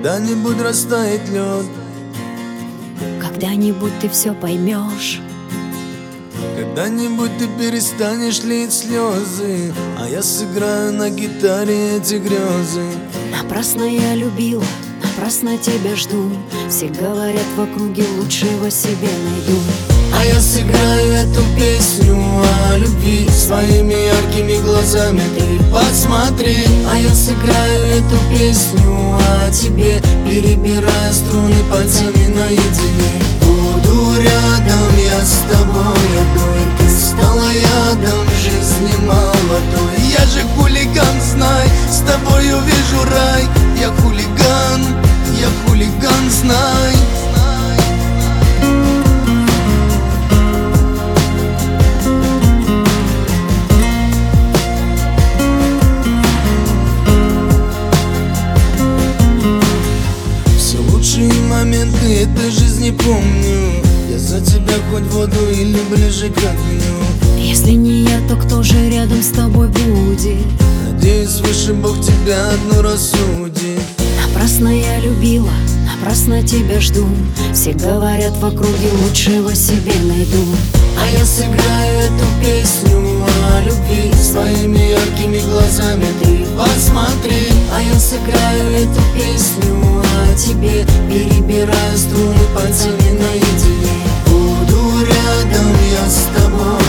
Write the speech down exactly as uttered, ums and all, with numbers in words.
когда-нибудь растает лед, когда-нибудь ты все поймешь, когда-нибудь ты перестанешь лить слезы, а я сыграю на гитаре эти грезы. напрасно я любила, напрасно тебя жду. Все говорят в округе, лучшего себе найду. А я сыграю эту песню о любви своими яркими глазами, ты посмотри. А я сыграю эту песню о тебе, перебирая струны пальцами наедине. Буду рядом я с тобой одной, ты стала ядом жизни молодой. Я же хулиган, знай, с тобой увижу рай. Я хулиган, я хулиган, знай. Лучшие моменты этой жизни помню. Я за тебя хоть в воду или ближе к огню. Если не я, то кто же рядом с тобой будет? Надеюсь, выше Бог тебя одну рассудит. Напрасно я любила, напрасно тебя жду. Все говорят в округе, лучшего себе найду. А я сыграю эту песню о любви своими яркими глазами, ты посмотри. А я сыграю эту песню о тебе, перебирая струны пальцами наедине. Буду рядом я с тобой